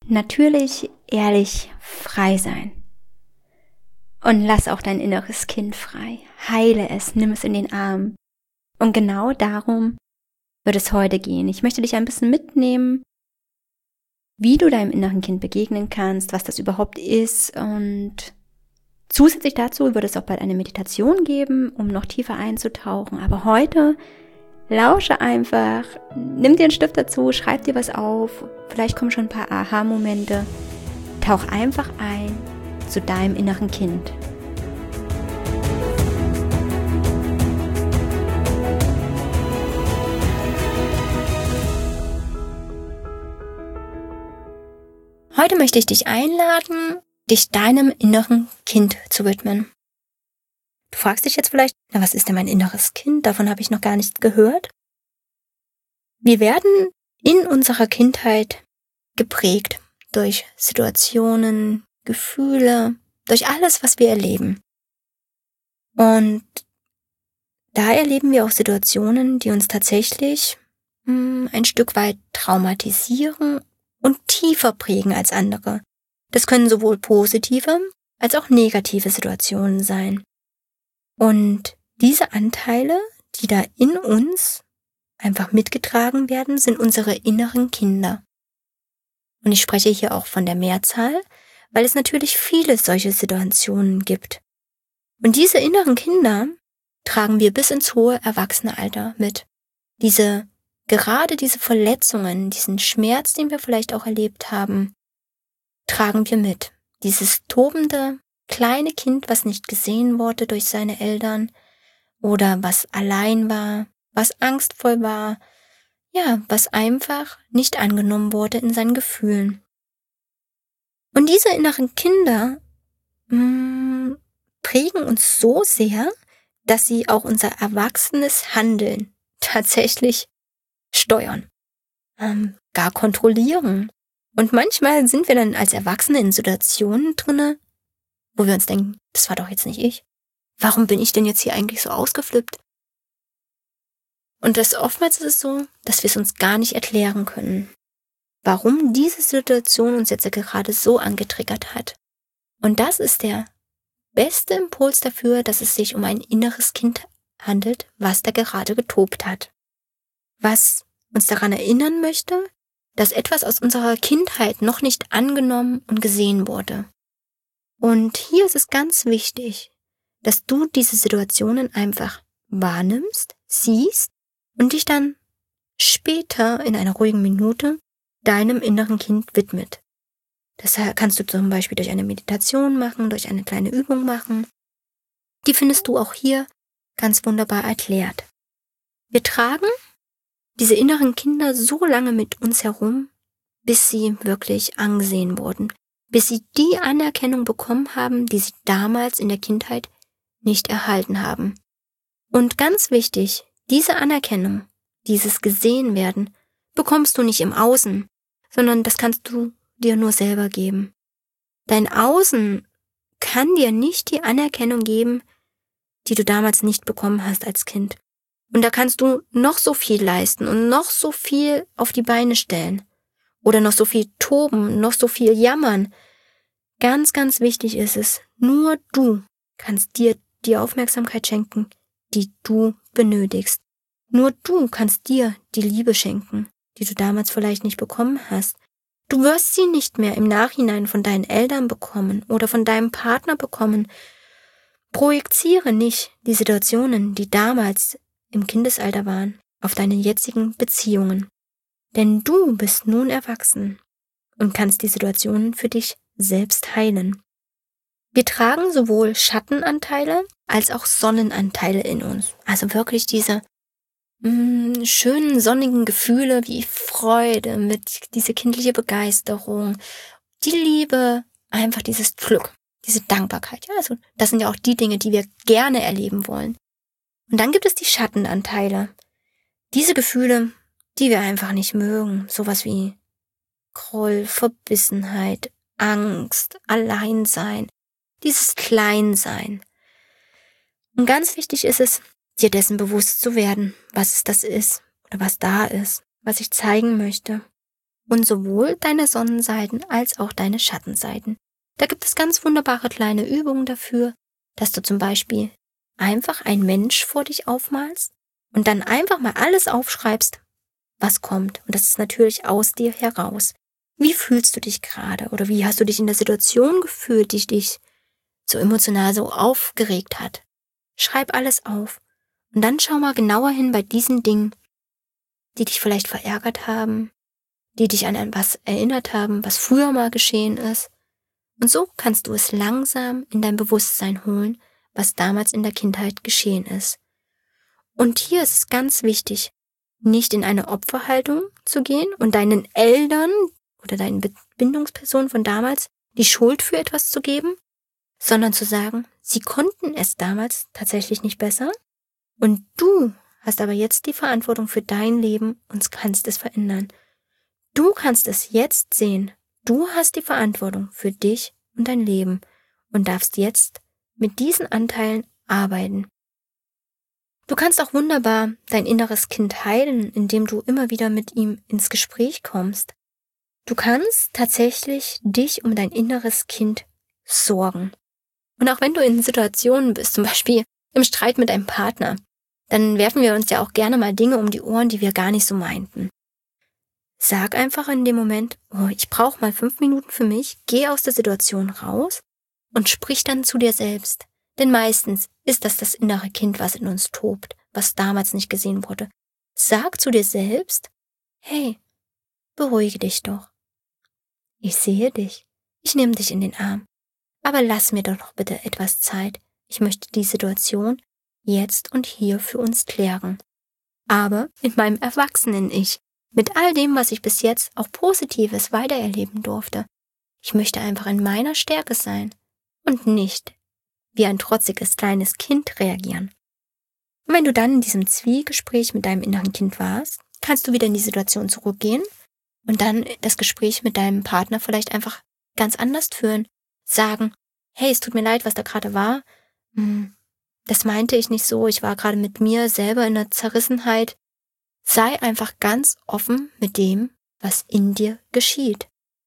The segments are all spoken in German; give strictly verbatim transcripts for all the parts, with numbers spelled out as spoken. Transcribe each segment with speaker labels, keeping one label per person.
Speaker 1: natürlich, ehrlich, frei sein. Und lass auch dein inneres Kind frei. Heile es, nimm es in den Arm. Und genau darum wird es heute gehen. Ich möchte dich ein bisschen mitnehmen, wie du deinem inneren Kind begegnen kannst, was das überhaupt ist. Und zusätzlich dazu wird es auch bald eine Meditation geben, um noch tiefer einzutauchen. Aber heute lausche einfach, nimm dir einen Stift dazu, schreib dir was auf. Vielleicht kommen schon ein paar Aha-Momente. Tauch einfach ein zu deinem inneren Kind. Heute möchte ich dich einladen, dich deinem inneren Kind zu widmen. Du fragst dich jetzt vielleicht, na, was ist denn mein inneres Kind? Davon habe ich noch gar nichts gehört. Wir werden in unserer Kindheit geprägt durch Situationen, Gefühle, durch alles, was wir erleben. Und da erleben wir auch Situationen, die uns tatsächlich mh, ein Stück weit traumatisieren und tiefer prägen als andere. Das können sowohl positive als auch negative Situationen sein. Und diese Anteile, die da in uns einfach mitgetragen werden, sind unsere inneren Kinder. Und ich spreche hier auch von der Mehrzahl, weil es natürlich viele solche Situationen gibt. Und diese inneren Kinder tragen wir bis ins hohe Erwachsenealter mit. Diese, gerade diese Verletzungen, diesen Schmerz, den wir vielleicht auch erlebt haben, tragen wir mit. Dieses tobende, kleine Kind, was nicht gesehen wurde durch seine Eltern oder was allein war, was angstvoll war, ja, was einfach nicht angenommen wurde in seinen Gefühlen. Und diese inneren Kinder mh, prägen uns so sehr, dass sie auch unser erwachsenes Handeln tatsächlich steuern, ähm, gar kontrollieren. Und manchmal sind wir dann als Erwachsene in Situationen drinne, wo wir uns denken, das war doch jetzt nicht ich. Warum bin ich denn jetzt hier eigentlich so ausgeflippt? Und das oftmals ist es so, dass wir es uns gar nicht erklären können, warum diese Situation uns jetzt gerade so angetriggert hat. Und das ist der beste Impuls dafür, dass es sich um ein inneres Kind handelt, was da gerade getobt hat. Was uns daran erinnern möchte, dass etwas aus unserer Kindheit noch nicht angenommen und gesehen wurde. Und hier ist es ganz wichtig, dass du diese Situationen einfach wahrnimmst, siehst und dich dann später in einer ruhigen Minute deinem inneren Kind widmet. Das kannst du zum Beispiel durch eine Meditation machen, durch eine kleine Übung machen. Die findest du auch hier ganz wunderbar erklärt. Wir tragen diese inneren Kinder so lange mit uns herum, bis sie wirklich angesehen wurden, bis sie die Anerkennung bekommen haben, die sie damals in der Kindheit nicht erhalten haben. Und ganz wichtig, diese Anerkennung, dieses Gesehenwerden, bekommst du nicht im Außen, sondern das kannst du dir nur selber geben. Dein Außen kann dir nicht die Anerkennung geben, die du damals nicht bekommen hast als Kind. Und da kannst du noch so viel leisten und noch so viel auf die Beine stellen oder noch so viel toben, noch so viel jammern. Ganz, ganz wichtig ist es, nur du kannst dir die Aufmerksamkeit schenken, die du benötigst. Nur du kannst dir die Liebe schenken, die du damals vielleicht nicht bekommen hast. Du wirst sie nicht mehr im Nachhinein von deinen Eltern bekommen oder von deinem Partner bekommen. Projiziere nicht die Situationen, die damals im Kindesalter waren, auf deine jetzigen Beziehungen. Denn du bist nun erwachsen und kannst die Situationen für dich selbst heilen. Wir tragen sowohl Schattenanteile als auch Sonnenanteile in uns. Also wirklich diese mh, schönen sonnigen Gefühle wie Freude, mit diese kindliche Begeisterung, die Liebe, einfach dieses Glück, diese Dankbarkeit. Ja, also das sind ja auch die Dinge, die wir gerne erleben wollen. Und dann gibt es die Schattenanteile. Diese Gefühle, die wir einfach nicht mögen. Sowas wie Groll, Verbissenheit, Angst, Alleinsein, dieses Kleinsein. Und ganz wichtig ist es, dir dessen bewusst zu werden, was es das ist oder was da ist, was ich zeigen möchte. und sowohl deine Sonnenseiten als auch deine Schattenseiten. Da gibt es ganz wunderbare kleine Übungen dafür, dass du zum Beispiel einfach einen Mensch vor dich aufmalst und dann einfach mal alles aufschreibst, was kommt. Und das ist natürlich aus dir heraus. Wie fühlst du dich gerade oder wie hast du dich in der Situation gefühlt, die dich so emotional so aufgeregt hat? Schreib alles auf und dann schau mal genauer hin bei diesen Dingen, die dich vielleicht verärgert haben, die dich an etwas erinnert haben, was früher mal geschehen ist. Und so kannst du es langsam in dein Bewusstsein holen, was damals in der Kindheit geschehen ist. Und hier ist es ganz wichtig, nicht in eine Opferhaltung zu gehen und deinen Eltern oder deinen Bindungspersonen von damals die Schuld für etwas zu geben, sondern zu sagen, sie konnten es damals tatsächlich nicht besser und du hast aber jetzt die Verantwortung für dein Leben und kannst es verändern. Du kannst es jetzt sehen. Du hast die Verantwortung für dich und dein Leben und darfst jetzt mit diesen Anteilen arbeiten. Du kannst auch wunderbar dein inneres Kind heilen, indem du immer wieder mit ihm ins Gespräch kommst. Du kannst tatsächlich dich um dein inneres Kind sorgen. Und auch wenn du in Situationen bist, zum Beispiel im Streit mit deinem Partner, dann werfen wir uns ja auch gerne mal Dinge um die Ohren, die wir gar nicht so meinten. Sag einfach in dem Moment, oh, ich brauche mal fünf Minuten für mich, geh aus der Situation raus und sprich dann zu dir selbst. Denn meistens ist das das innere Kind, was in uns tobt, was damals nicht gesehen wurde. Sag zu dir selbst, hey, beruhige dich doch. Ich sehe dich, ich nehme dich in den Arm, aber lass mir doch noch bitte etwas Zeit. Ich möchte die Situation jetzt und hier für uns klären. Aber in meinem Erwachsenen-Ich, mit all dem, was ich bis jetzt auch Positives weitererleben durfte. Ich möchte einfach in meiner Stärke sein und nicht wie ein trotziges kleines Kind reagieren. Und wenn du dann in diesem Zwiegespräch mit deinem inneren Kind warst, kannst du wieder in die Situation zurückgehen und dann das Gespräch mit deinem Partner vielleicht einfach ganz anders führen. Sagen, hey, es tut mir leid, was da gerade war. Das meinte ich nicht so, ich war gerade mit mir selber in der Zerrissenheit. Sei einfach ganz offen mit dem, was in dir geschieht.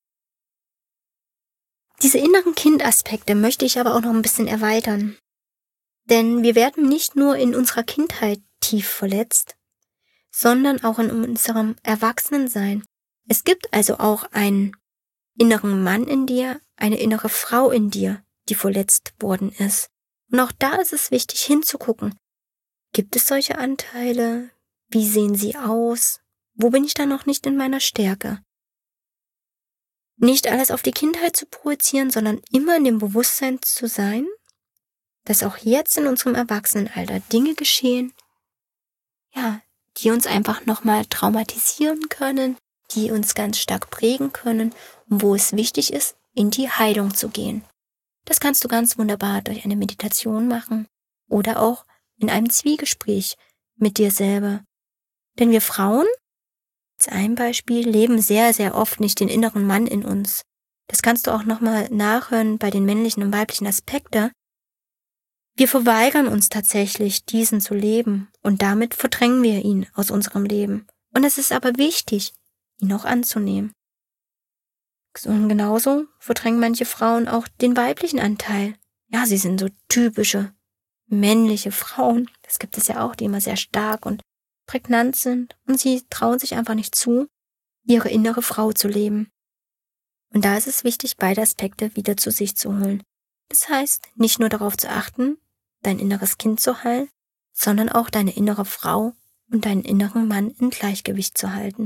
Speaker 1: Diese inneren Kindaspekte möchte ich aber auch noch ein bisschen erweitern. Denn wir werden nicht nur in unserer Kindheit tief verletzt, sondern auch in unserem Erwachsenensein. Es gibt also auch einen inneren Mann in dir, eine innere Frau in dir, die verletzt worden ist. Und auch da ist es wichtig hinzugucken. Gibt es solche Anteile? Wie sehen sie aus? Wo bin ich da noch nicht in meiner Stärke? Nicht alles auf die Kindheit zu projizieren, sondern immer in dem Bewusstsein zu sein, dass auch jetzt in unserem Erwachsenenalter Dinge geschehen, ja, die uns einfach nochmal traumatisieren können, die uns ganz stark prägen können und wo es wichtig ist, in die Heilung zu gehen. Das kannst du ganz wunderbar durch eine Meditation machen oder auch in einem Zwiegespräch mit dir selber. Denn wir Frauen, als ein Beispiel, leben sehr, sehr oft nicht den inneren Mann in uns. Das kannst du auch nochmal nachhören bei den männlichen und weiblichen Aspekten. Wir verweigern uns tatsächlich, diesen zu leben und damit verdrängen wir ihn aus unserem Leben. Und es ist aber wichtig, ihn auch anzunehmen. Und genauso verdrängen manche Frauen auch den weiblichen Anteil. Ja, sie sind so typische männliche Frauen. Das gibt es ja auch, die immer sehr stark und prägnant sind und sie trauen sich einfach nicht zu, ihre innere Frau zu leben. Und da ist es wichtig, beide Aspekte wieder zu sich zu holen. Das heißt, nicht nur darauf zu achten, dein inneres Kind zu heilen, sondern auch deine innere Frau und deinen inneren Mann in Gleichgewicht zu halten.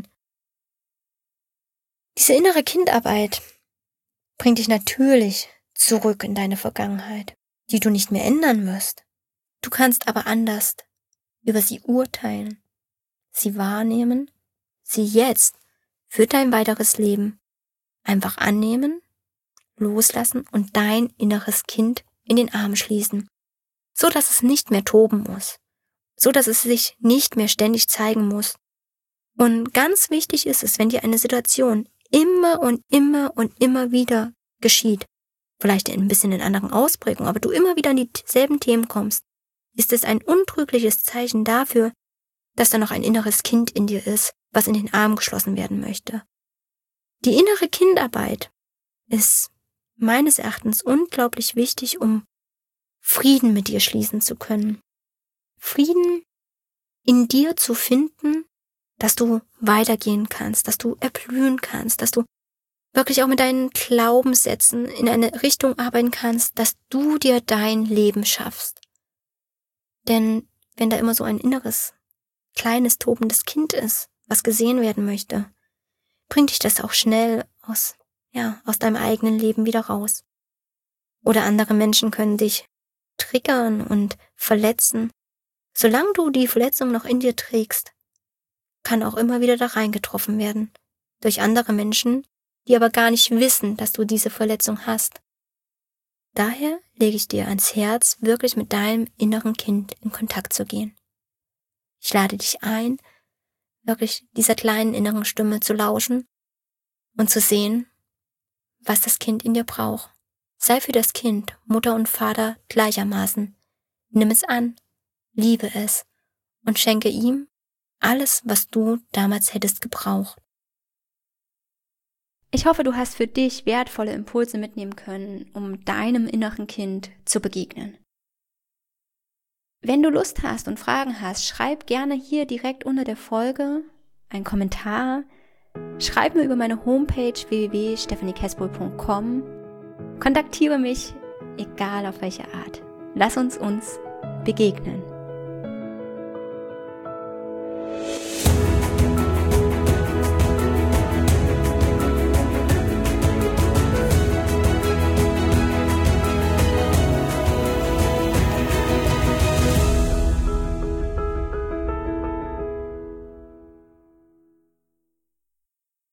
Speaker 1: Diese innere Kindarbeit bringt dich natürlich zurück in deine Vergangenheit, die du nicht mehr ändern wirst. Du kannst aber anders über sie urteilen, sie wahrnehmen, sie jetzt für dein weiteres Leben einfach annehmen, loslassen und dein inneres Kind in den Arm schließen, so dass es nicht mehr toben muss, so dass es sich nicht mehr ständig zeigen muss. Und ganz wichtig ist es, wenn dir eine Situation immer und immer und immer wieder geschieht, vielleicht ein bisschen in anderen Ausprägungen, aber du immer wieder an dieselben Themen kommst, ist es ein untrügliches Zeichen dafür, dass da noch ein inneres Kind in dir ist, was in den Arm geschlossen werden möchte. Die innere Kindarbeit ist meines Erachtens unglaublich wichtig, um Frieden mit dir schließen zu können. Frieden in dir zu finden, dass du weitergehen kannst, dass du erblühen kannst, dass du wirklich auch mit deinen Glaubenssätzen in eine Richtung arbeiten kannst, dass du dir dein Leben schaffst. Denn wenn da immer so ein inneres, kleines, tobendes Kind ist, was gesehen werden möchte, bringt dich das auch schnell aus, ja, aus deinem eigenen Leben wieder raus. Oder andere Menschen können dich triggern und verletzen. Solange du die Verletzung noch in dir trägst, kann auch immer wieder da reingetroffen werden. Durch andere Menschen, die aber gar nicht wissen, dass du diese Verletzung hast. Daher lege ich dir ans Herz, wirklich mit deinem inneren Kind in Kontakt zu gehen. Ich lade dich ein, wirklich dieser kleinen inneren Stimme zu lauschen und zu sehen, was das Kind in dir braucht. Sei für das Kind Mutter und Vater gleichermaßen. Nimm es an, liebe es und schenke ihm alles, was du damals hättest gebraucht. Ich hoffe, du hast für dich wertvolle Impulse mitnehmen können, um deinem inneren Kind zu begegnen. Wenn du Lust hast und Fragen hast, schreib gerne hier direkt unter der Folge einen Kommentar. Schreib mir über meine Homepage w w w punkt stephanie kespol punkt com. Kontaktiere mich, egal auf welche Art. Lass uns uns begegnen.